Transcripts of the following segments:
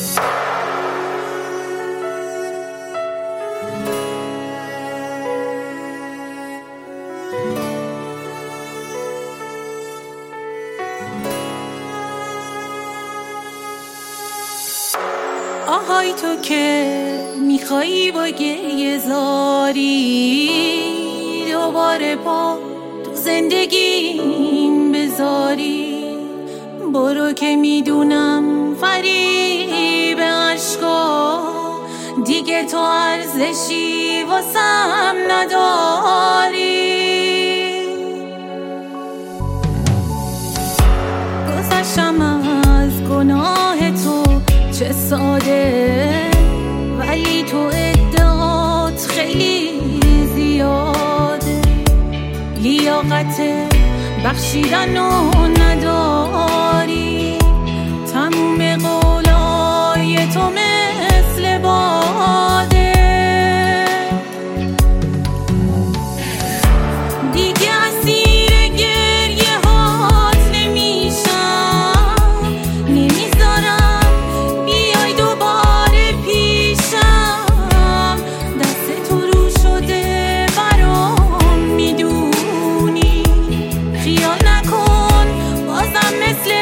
آهای تو که میخوایی با گریه زاری دوباره پا تو زندگیم بذاری، برو که میدونم فریب عشقا دیگه تو ارزشی واسم نداری. گذشتم از گناه تو چه ساده، ولی تو ادعات خیلی زیاده، لیاقت بخشیدنو نداری، تموم قولای تو مثل باده، دیگه اسیر گریه هات نمیشم، نمیذارم بیای دوباره پیشم، دست تو رو شده برام میدونی، خیال نکن بازم مثل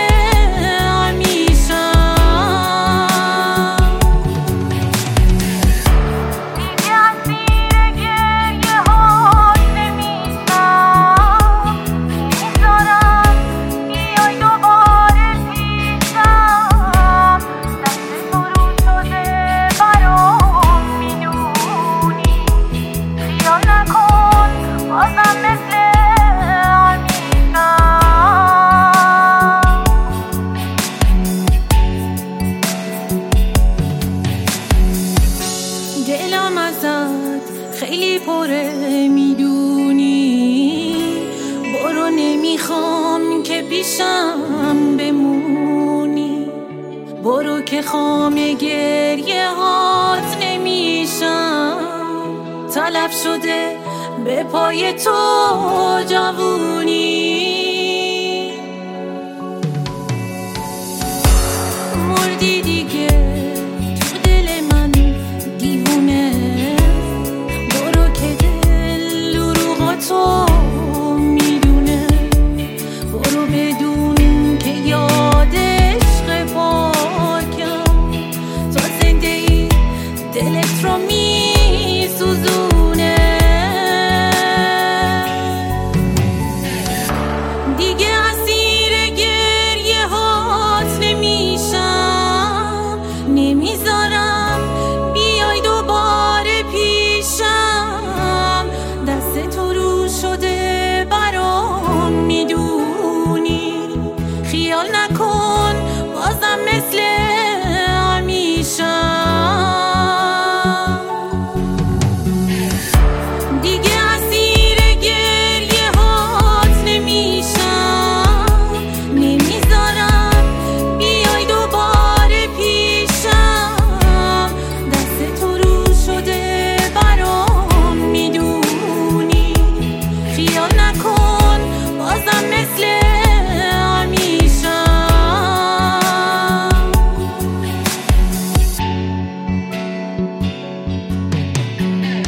دلم ازت خیلی پره میدونی، برو نمیخوام که پیشم بمونی، برو که خام گریه هات نمیشم، طلب شده به پای تو جوونی.